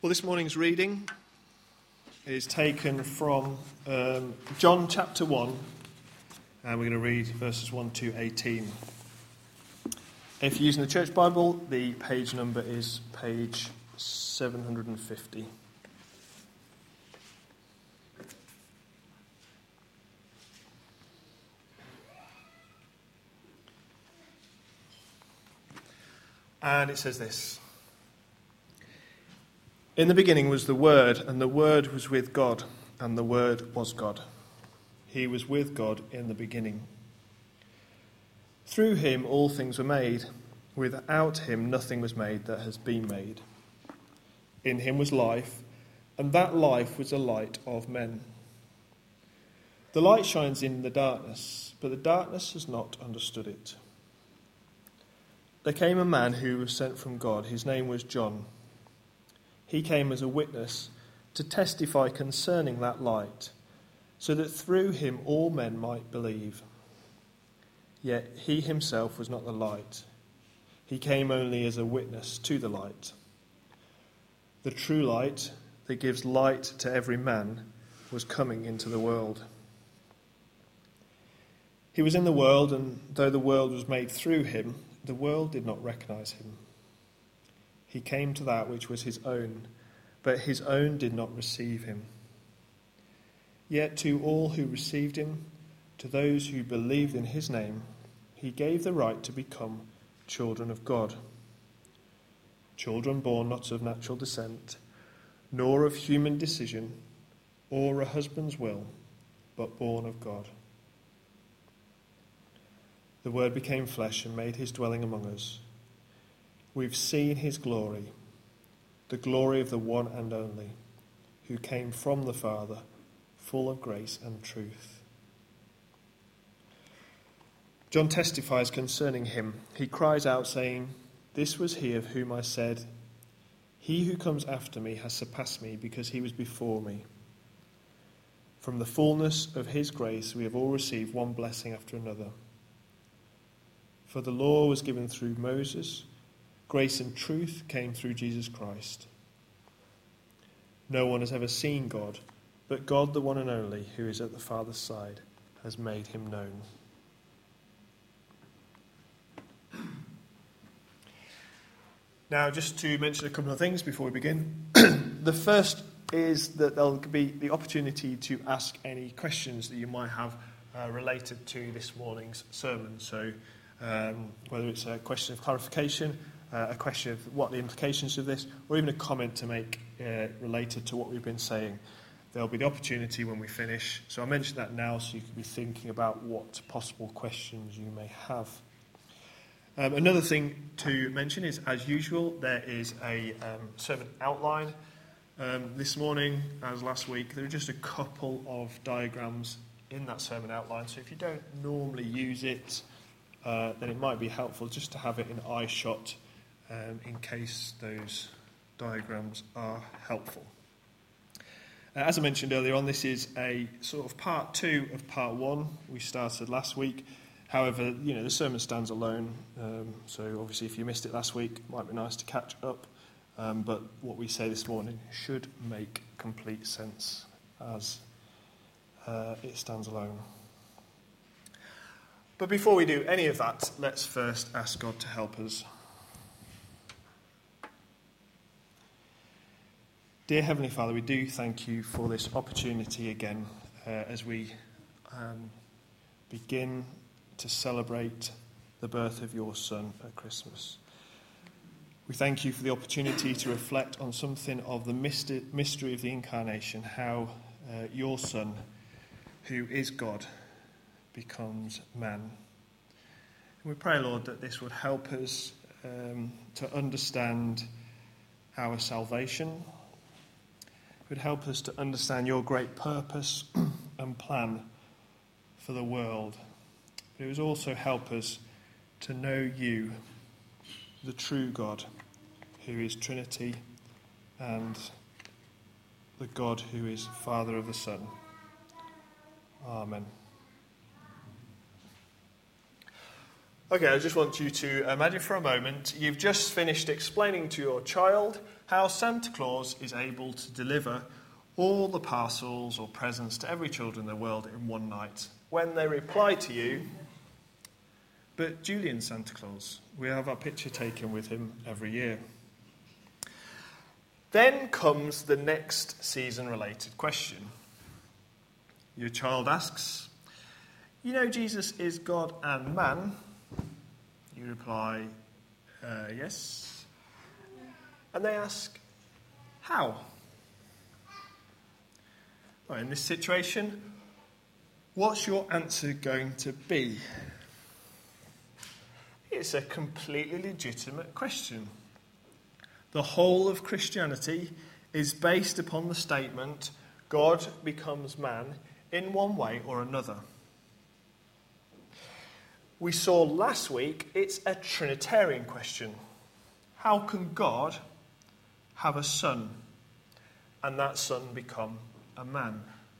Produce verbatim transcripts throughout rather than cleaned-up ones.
Well, this morning's reading is taken from um, John chapter one, and we're going to read verses one to eighteen. If you're using the Church Bible, the page number is page seven hundred fifty. And it says this: In the beginning was the Word, and the Word was with God, and the Word was God. He was with God in the beginning. Through him all things were made. Without him nothing was made that has been made. In him was life, and that life was the light of men. The light shines in the darkness, but the darkness has not understood it. There came a man who was sent from God. His name was John. He came as a witness to testify concerning that light, so that through him all men might believe. Yet he himself was not the light. He came only as a witness to the light. The true light that gives light to every man was coming into the world. He was in the world, and though the world was made through him, the world did not recognize him. He came to that which was his own, but his own did not receive him. Yet to all who received him, to those who believed in his name, he gave the right to become children of God. Children born not of natural descent, nor of human decision, or a husband's will, but born of God. The Word became flesh and made his dwelling among us. We've seen his glory, the glory of the one and only, who came from the Father, full of grace and truth. John testifies concerning him. He cries out, saying, "This was he of whom I said, 'He who comes after me has surpassed me, because he was before me.' From the fullness of his grace we have all received one blessing after another. For the law was given through Moses, grace and truth came through Jesus Christ. No one has ever seen God, but God, the one and only, who is at the Father's side, has made him known." Now, just to mention a couple of things before we begin. The first is that there'll be the opportunity to ask any questions that you might have uh, related to this morning's sermon. So um, whether it's a question of clarification, uh, a question of what the implications of this, or even a comment to make uh, related to what we've been saying, there'll be the opportunity when we finish. So I mention that now so you can be thinking about what possible questions you may have. Um, another thing to mention is, as usual, there is a um, sermon outline. Um, this morning, as last week, there are just a couple of diagrams in that sermon outline. So if you don't normally use it, uh, then it might be helpful just to have it in eye shot um, in case those diagrams are helpful. Uh, as I mentioned earlier on, this is a sort of part two of part one we started last week. However, you know, the sermon stands alone, um, so obviously if you missed it last week, it might be nice to catch up, um, but what we say this morning should make complete sense as uh, it stands alone. But before we do any of that, let's first ask God to help us. Dear Heavenly Father, we do thank you for this opportunity again uh, as we um, begin to celebrate the birth of your Son at Christmas. We thank you for the opportunity to reflect on something of the mystery of the Incarnation, how uh, your Son, who is God, becomes man. And we pray, Lord, that this would help us um, to understand our salvation. It would help us to understand your great purpose and plan for the world. But it would also help us to know you, the true God, who is Trinity, and the God who is Father of the Son. Amen. Okay, I just want you to imagine for a moment you've just finished explaining to your child how Santa Claus is able to deliver all the parcels or presents to every child in the world in one night. When they reply to you, but Julian Santa Claus, we have our picture taken with him every year. Then comes the next season-related question. Your child asks, you know Jesus is God and man? You reply, uh, yes. And they ask, how? Well, in this situation, what's your answer going to be? It's a completely legitimate question. The whole of Christianity is based upon the statement, God becomes man in one way or another. We saw last week it's a Trinitarian question. How can God have a son and that son become a man?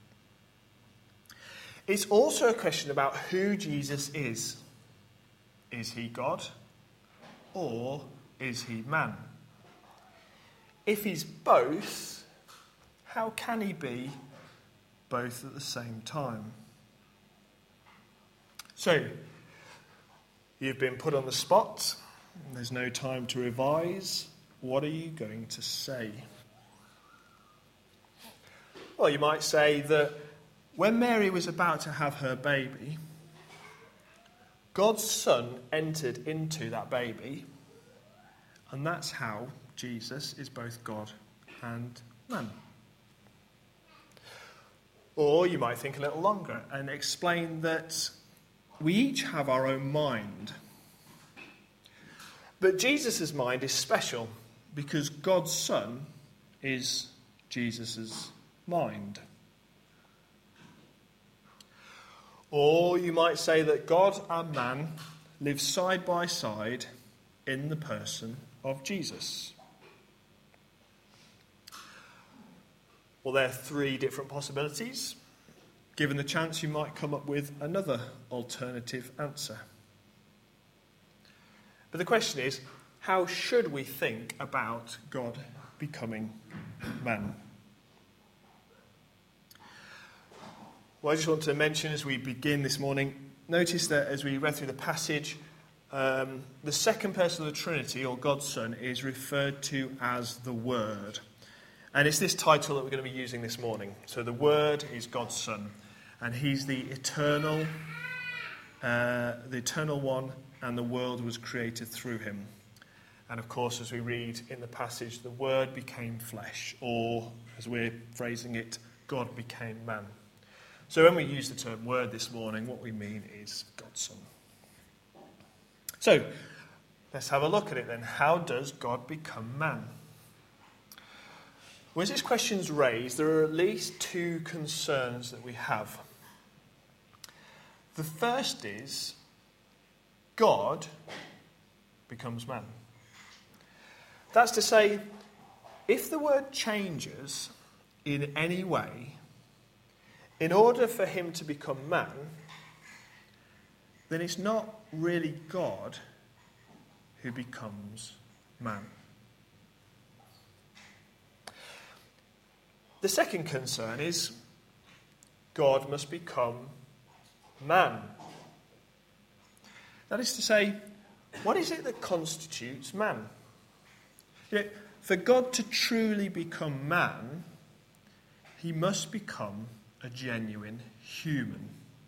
It's also a question about who Jesus is. Is he God or is he man? If he's both, how can he be both at the same time? So, you've been put on the spot. There's no time to revise. What are you going to say? Well, you might say that when Mary was about to have her baby, God's Son entered into that baby, and that's how Jesus is both God and man. Or you might think a little longer and explain that we each have our own mind. But Jesus' mind is special because God's Son is Jesus' mind. Or you might say that God and man live side by side in the person of Jesus. Well, there are three different possibilities. Given the chance, you might come up with another alternative answer. But the question is, how should we think about God becoming man? Well, I just want to mention as we begin this morning, notice that as we read through the passage, um, the second person of the Trinity, or God's Son, is referred to as the Word. And it's this title that we're going to be using this morning. So the Word is God's Son, and he's the eternal, uh, the eternal one, and the world was created through him. And of course, as we read in the passage, the Word became flesh, or as we're phrasing it, God became man. So when we use the term word this morning, what we mean is God's Son. So, let's have a look at it then. How does God become man? Well, as this question's raised, there are at least two concerns that we have. The first is, God becomes man. That's to say, if the word changes in any way, in order for him to become man, then it's not really God who becomes man. The second concern is God must become man. That is to say, what is it that constitutes man? You know, for God to truly become man, he must become a genuine human.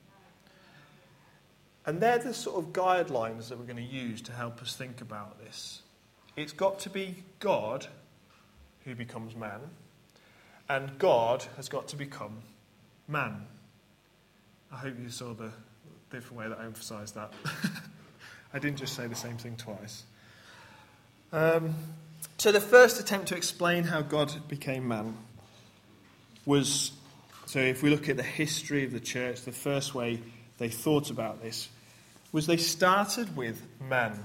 And they're the sort of guidelines that we're going to use to help us think about this. It's got to be God who becomes man, and God has got to become man. I hope you saw the different way that I emphasised that. I didn't just say the same thing twice. Um, so the first attempt to explain how God became man was, so if we look at the history of the church, the first way they thought about this was they started with man.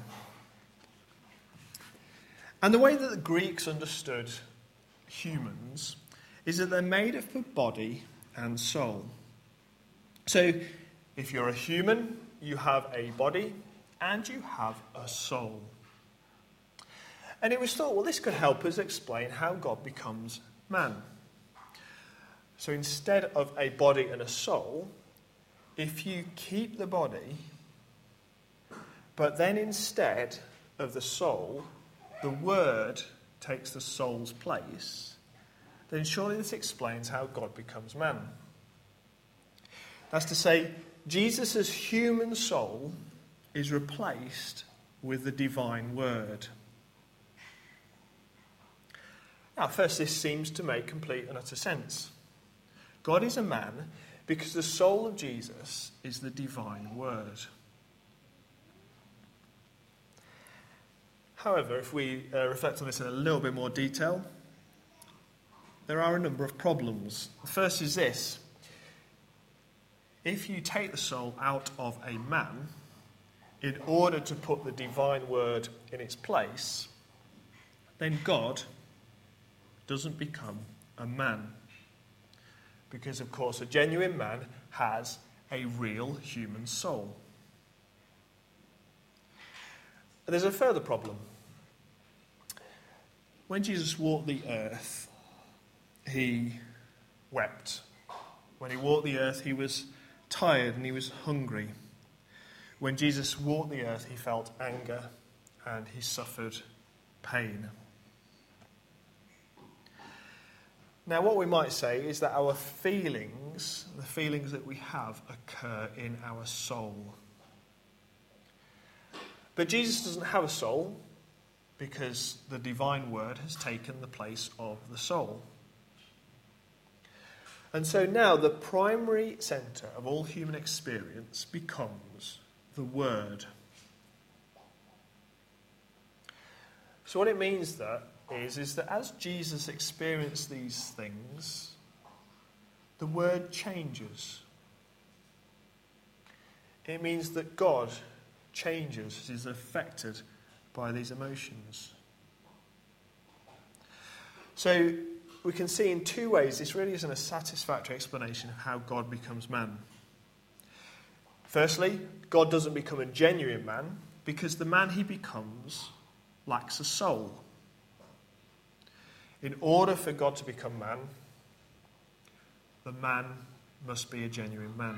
And the way that the Greeks understood humans is that they're made up of body and soul. So if you're a human, you have a body and you have a soul. And it was thought, well, this could help us explain how God becomes man. So instead of a body and a soul, if you keep the body, but then instead of the soul, the Word takes the soul's place, then surely this explains how God becomes man. That's to say, Jesus' human soul is replaced with the divine Word. Now, first, this seems to make complete and utter sense. God is a man because the soul of Jesus is the divine Word. However, if we uh, reflect on this in a little bit more detail, there are a number of problems. The first is this. If you take the soul out of a man in order to put the divine Word in its place, then God doesn't become a man. Because, of course, a genuine man has a real human soul. And there's a further problem. When Jesus walked the earth, he wept. When he walked the earth, he was tired and he was hungry. When Jesus walked the earth, he felt anger and he suffered pain. Now, what we might say is that our feelings, the feelings that we have, occur in our soul. But Jesus doesn't have a soul because the divine Word has taken the place of the soul. And so now the primary centre of all human experience becomes the Word. So what it means that is, is that as Jesus experienced these things, the Word changes. It means that God changes, is affected by these emotions. So we can see in two ways this really isn't a satisfactory explanation of how God becomes man. Firstly, God doesn't become a genuine man because the man he becomes lacks a soul. In order for God to become man, the man must be a genuine man.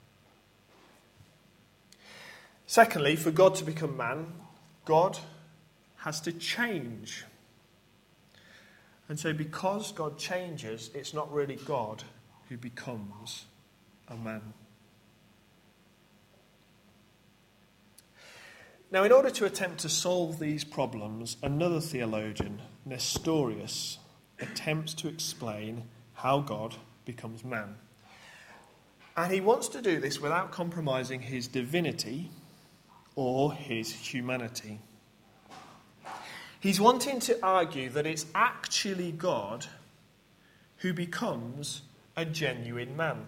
Secondly, for God to become man, God has to change. And so because God changes, it's not really God who becomes a man. Now, in order to attempt to solve these problems, another theologian, Nestorius, attempts to explain how God becomes man. And he wants to do this without compromising his divinity or his humanity. He's wanting to argue that it's actually God who becomes a genuine man.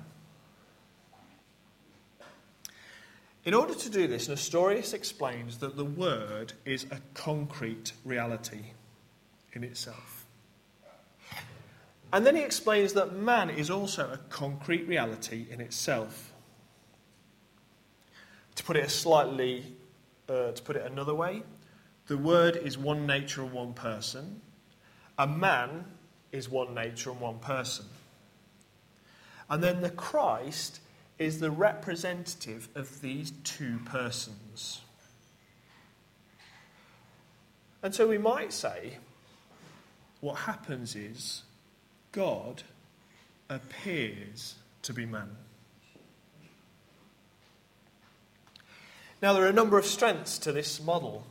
In order to do this, Nestorius explains that the Word is a concrete reality in itself. And then he explains that man is also a concrete reality in itself. To put it a slightly, uh, to put it another way, the Word is one nature and one person. A man is one nature and one person. And then the Christ is the representative of these two persons. And so we might say, what happens is God appears to be man. Now, there are a number of strengths to this model.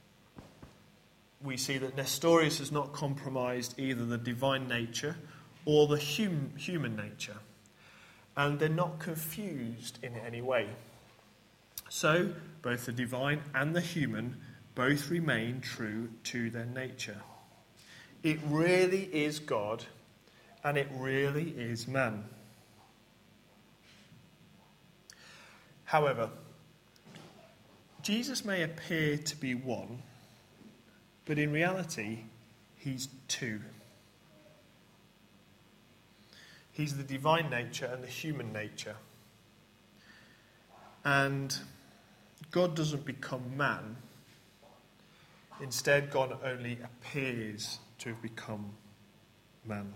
We see that Nestorius has not compromised either the divine nature or the hum- human nature. And they're not confused in any way. So, both the divine and the human both remain true to their nature. It really is God, and it really is man. However, Jesus may appear to be one, but in reality, he's two. He's the divine nature and the human nature. And God doesn't become man. Instead, God only appears to have become man.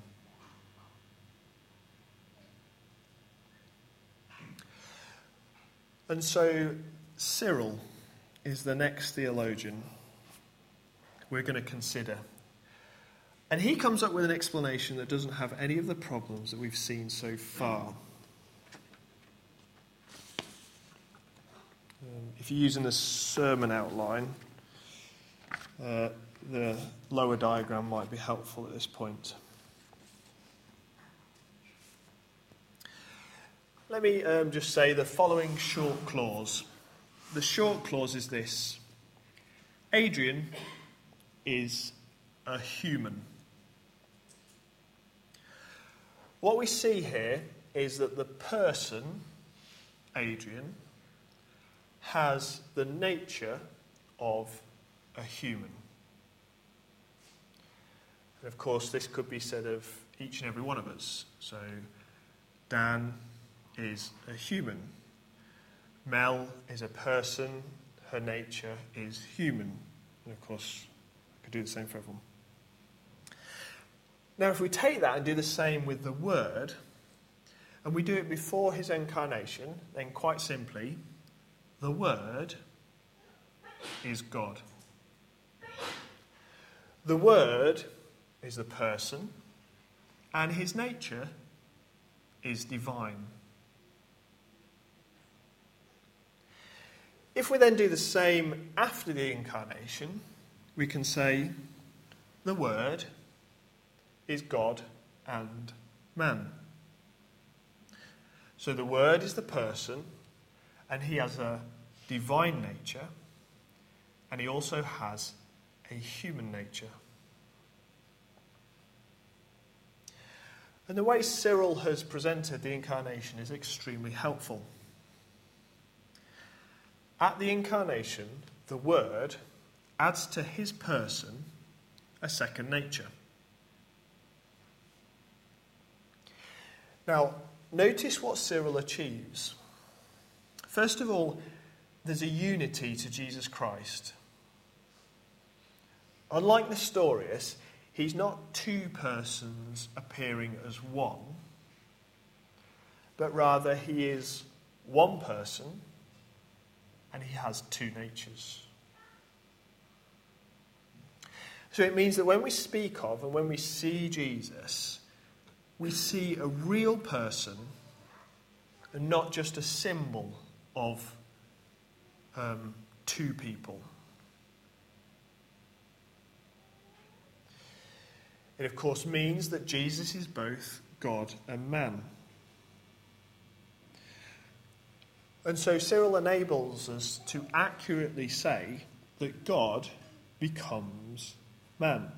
And so Cyril is the next theologian we're going to consider. And he comes up with an explanation that doesn't have any of the problems that we've seen so far. Um, if you're using the sermon outline, uh, the lower diagram might be helpful at this point. Let me um, just say the following short clause. The short clause is this: Adrian is a human. What we see here is that the person, Adrian, has the nature of a human. And of course, this could be said of each and every one of us. So, Dan is a human. Mel is a person. Her nature is human. And of course, I could do the same for everyone. Now, if we take that and do the same with the Word, and we do it before his incarnation, then quite simply, the Word is God. The Word is the person, and his nature is divine. If we then do the same after the incarnation, we can say the Word is God and man. So the Word is the person, and he has a divine nature, and he also has a human nature. And the way Cyril has presented the incarnation is extremely helpful. At the incarnation, the Word adds to his person a second nature. Now, notice what Cyril achieves. First of all, there's a unity to Jesus Christ. Unlike Nestorius, he's not two persons appearing as one, but rather he is one person and he has two natures. So it means that when we speak of and when we see Jesus, we see a real person and not just a symbol of um, two people. It, of course, means that Jesus is both God and man. And so Cyril enables us to accurately say that God becomes man.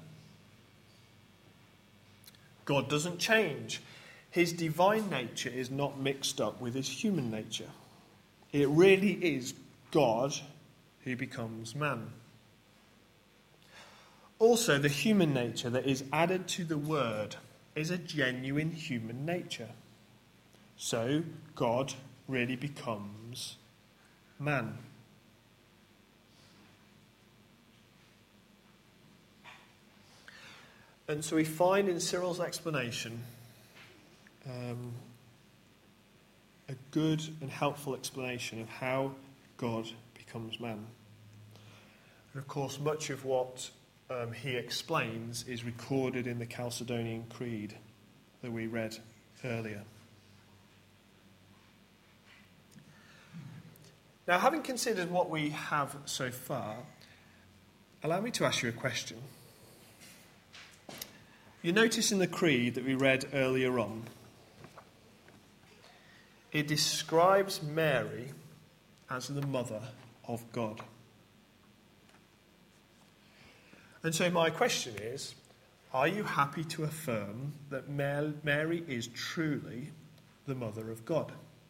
God doesn't change. His divine nature is not mixed up with his human nature. It really is God who becomes man. Also, the human nature that is added to the Word is a genuine human nature. So, God really becomes man. And so we find in Cyril's explanation um, a good and helpful explanation of how God becomes man. And of course, much of what um, he explains is recorded in the Chalcedonian Creed that we read earlier. Now, having considered what we have so far, allow me to ask you a question. You notice in the Creed that we read earlier on, it describes Mary as the mother of God. And so my question is, are you happy to affirm that Mary is truly the mother of God?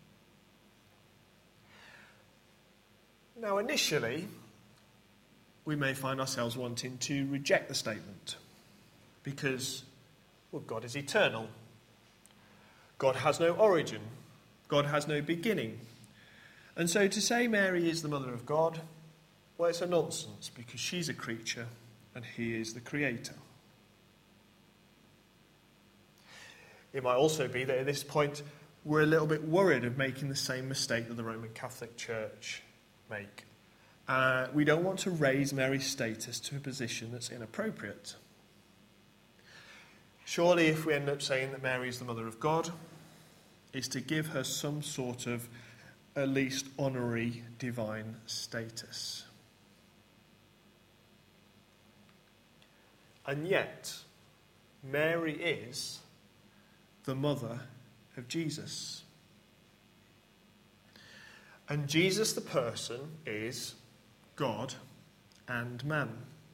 Now, initially, we may find ourselves wanting to reject the statement because, well, God is eternal. God has no origin. God has no beginning. And so to say Mary is the mother of God, well, it's a nonsense, because she's a creature and he is the creator. It might also be that at this point we're a little bit worried of making the same mistake that the Roman Catholic Church make. Uh, we don't want to raise Mary's status to a position that's inappropriate. Surely if we end up saying that Mary is the mother of God, it's to give her some sort of at least honorary divine status. And yet, Mary is the mother of Jesus. And Jesus the person is God and man.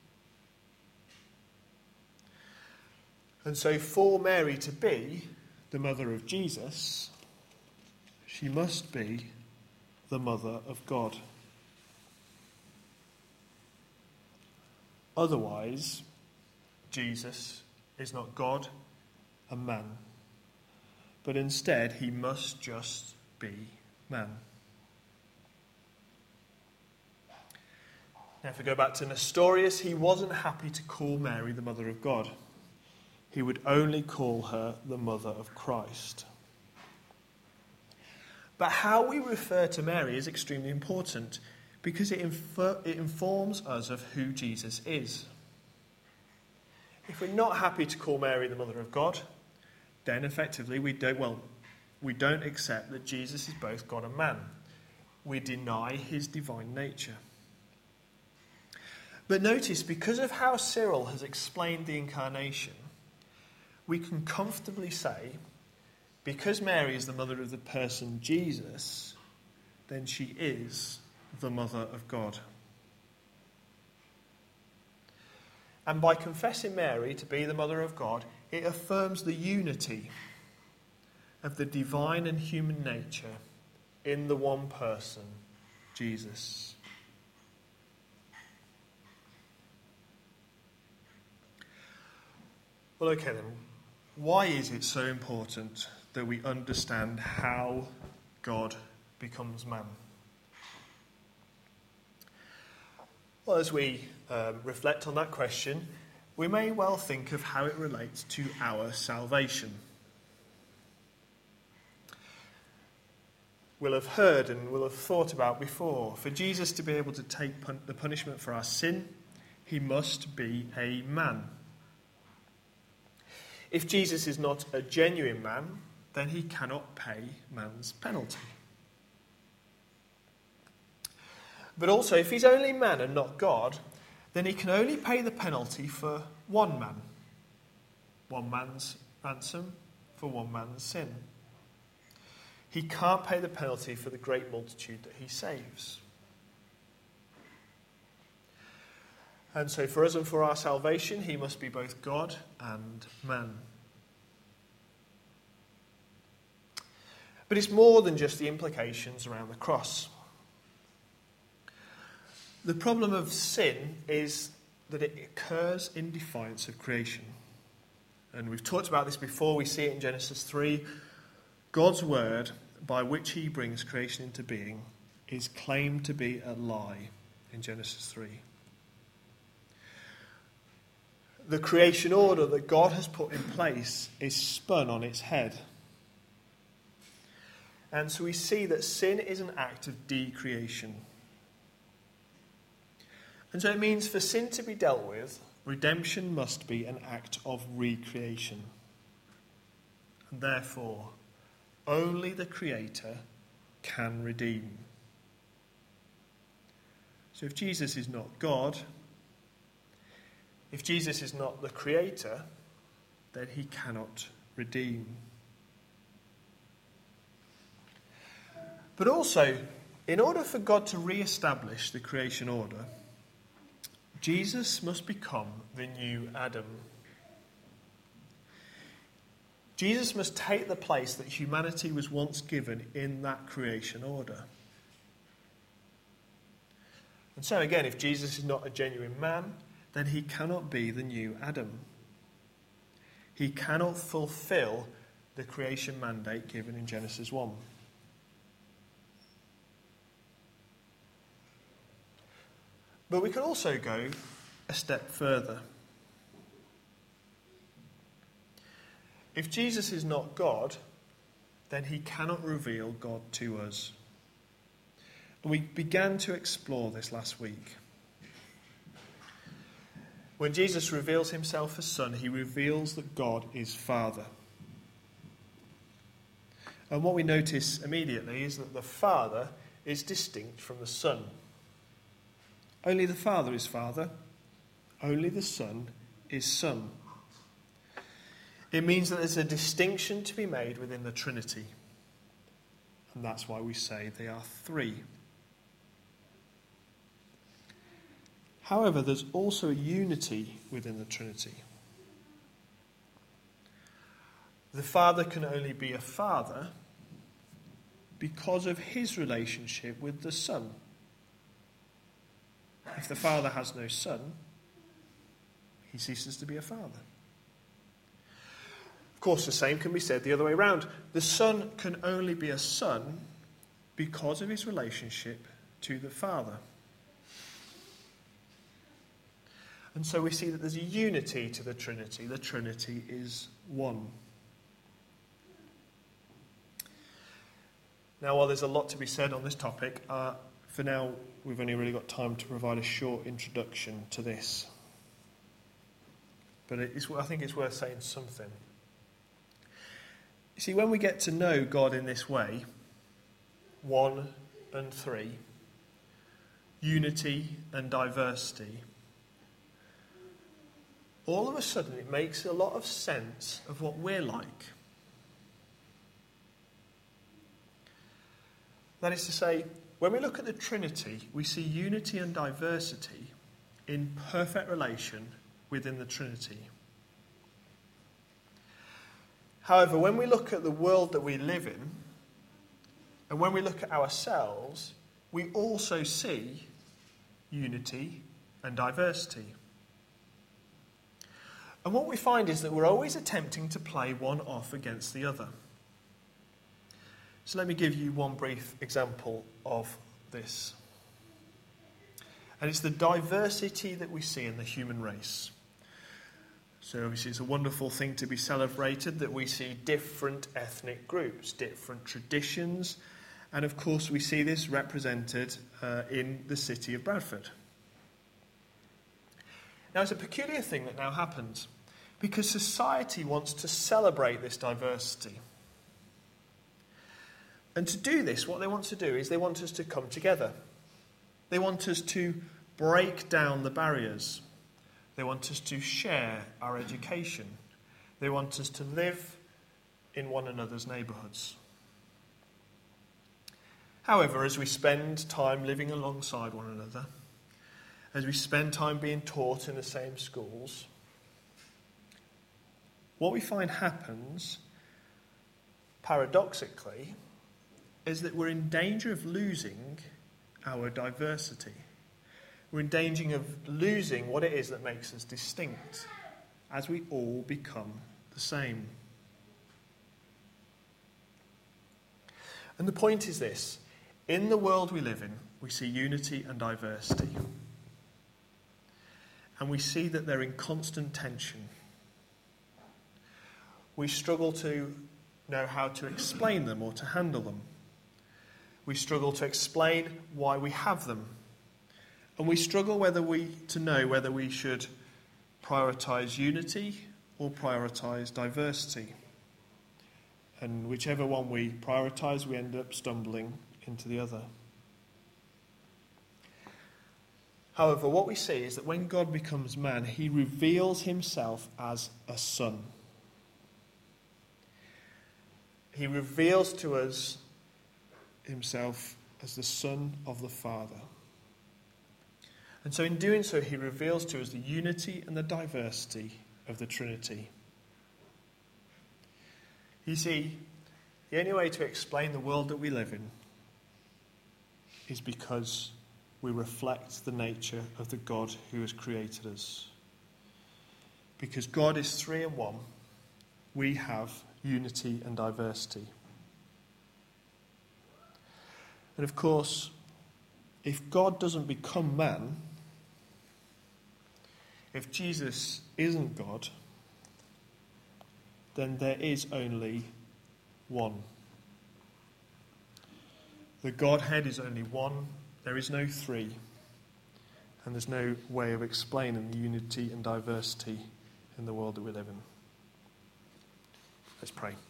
And so for Mary to be the mother of Jesus, she must be the mother of God. Otherwise, Jesus is not God and man, but instead he must just be man. Now, if we go back to Nestorius, he wasn't happy to call Mary the mother of God. He would only call her the mother of Christ. But how we refer to Mary is extremely important, because it, infer- it informs us of who Jesus is. If we're not happy to call Mary the mother of God, then effectively we don't, well, we don't accept that Jesus is both God and man. We deny his divine nature. But notice, because of how Cyril has explained the incarnation, we can comfortably say, because Mary is the mother of the person Jesus, then she is the mother of God. And by confessing Mary to be the mother of God, it affirms the unity of the divine and human nature in the one person, Jesus. Well, okay then. Why is it so important that we understand how God becomes man? Well, as we um, reflect on that question, we may well think of how it relates to our salvation. We'll have heard and we'll have thought about before, for Jesus to be able to take pun- the punishment for our sin, he must be a man. If Jesus is not a genuine man, then he cannot pay man's penalty. But also, if he's only man and not God, then he can only pay the penalty for one man. One man's ransom for one man's sin. He can't pay the penalty for the great multitude that he saves. And so for us and for our salvation, he must be both God and man. But it's more than just the implications around the cross. The problem of sin is that it occurs in defiance of creation. And we've talked about this before. We see it in Genesis three. God's word, by which he brings creation into being, is claimed to be a lie in Genesis three. The creation order that God has put in place is spun on its head. And so we see that sin is an act of decreation. And so it means for sin to be dealt with, redemption must be an act of recreation. And therefore, only the Creator can redeem. So if Jesus is not God, if Jesus is not the Creator, then he cannot redeem. But also, in order for God to re-establish the creation order, Jesus must become the new Adam. Jesus must take the place that humanity was once given in that creation order. And so again, if Jesus is not a genuine man, then he cannot be the new Adam. He cannot fulfill the creation mandate given in Genesis one. But we could also go a step further. If Jesus is not God, then he cannot reveal God to us. And we began to explore this last week. When Jesus reveals himself as Son, he reveals that God is Father. And what we notice immediately is that the Father is distinct from the Son. Only the Father is Father. Only the Son is Son. It means that there's a distinction to be made within the Trinity. And that's why we say they are three. However, there's also a unity within the Trinity. The Father can only be a Father because of his relationship with the Son. If the Father has no Son, he ceases to be a Father. Of course, the same can be said the other way around. The Son can only be a Son because of his relationship to the Father. And so we see that there's a unity to the Trinity. The Trinity is one. Now, while there's a lot to be said on this topic, uh, for now we've only really got time to provide a short introduction to this. But it is, I think it's worth saying something. You see, when we get to know God in this way, one and three, unity and diversity, all of a sudden it makes a lot of sense of what we're like. That is to say, when we look at the Trinity, we see unity and diversity in perfect relation within the Trinity. However, when we look at the world that we live in, and when we look at ourselves, we also see unity and diversity. And what we find is that we're always attempting to play one off against the other. So let me give you one brief example of this. And it's the diversity that we see in the human race. So obviously it's a wonderful thing to be celebrated that we see different ethnic groups, different traditions, and of course we see this represented uh, in the city of Bradford. Now it's a peculiar thing that now happens because society wants to celebrate this diversity. And to do this, what they want to do is they want us to come together. They want us to break down the barriers. They want us to share our education. They want us to live in one another's neighbourhoods. However, as we spend time living alongside one another, as we spend time being taught in the same schools, what we find happens, paradoxically, is that we're in danger of losing our diversity. We're in danger of losing what it is that makes us distinct as we all become the same. And the point is this: in the world we live in, we see unity and diversity. And we see that they're in constant tension. We struggle to know how to explain them or to handle them. We struggle to explain why we have them. And we struggle whether we to know whether we should prioritise unity or prioritise diversity. And whichever one we prioritise, we end up stumbling into the other. However, what we see is that when God becomes man, he reveals himself as a son. He reveals to us himself as the Son of the Father. And so in doing so, he reveals to us the unity and the diversity of the Trinity. You see, the only way to explain the world that we live in is because we reflect the nature of the God who has created us. Because God is three in one, we have unity and diversity. And of course, if God doesn't become man, If Jesus isn't God, then there is only one. The Godhead is only one. There is no three. And there's no way of explaining the unity and diversity in the world that we live in. Let's pray.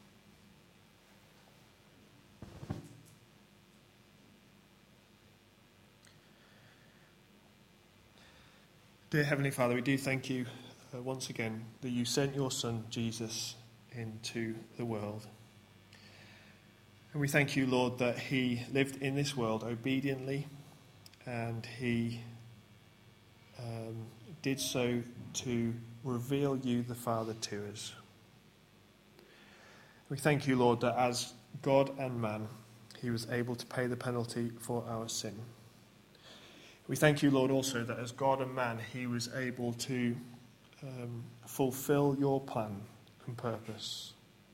Dear Heavenly Father, we do thank you uh, once again that you sent your Son, Jesus, into the world. And we thank you, Lord, that he lived in this world obediently, and he um, did so to reveal you, the Father, to us. We thank you, Lord, that as God and man, he was able to pay the penalty for our sin. We thank you, Lord, also that as God and man, he was able to um, fulfill your plan and purpose.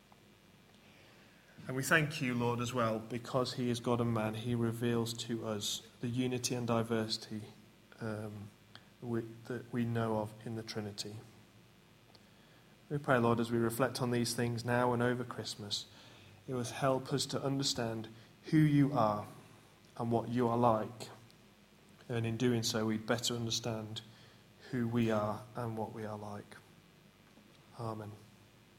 And we thank you, Lord, as well, because he is God and man, he reveals to us the unity and diversity um, we, that we know of in the Trinity. We pray, Lord, as we reflect on these things now and over Christmas, it will help us to understand who you are and what you are like. And in doing so, we'd better understand who we are and what we are like. Amen.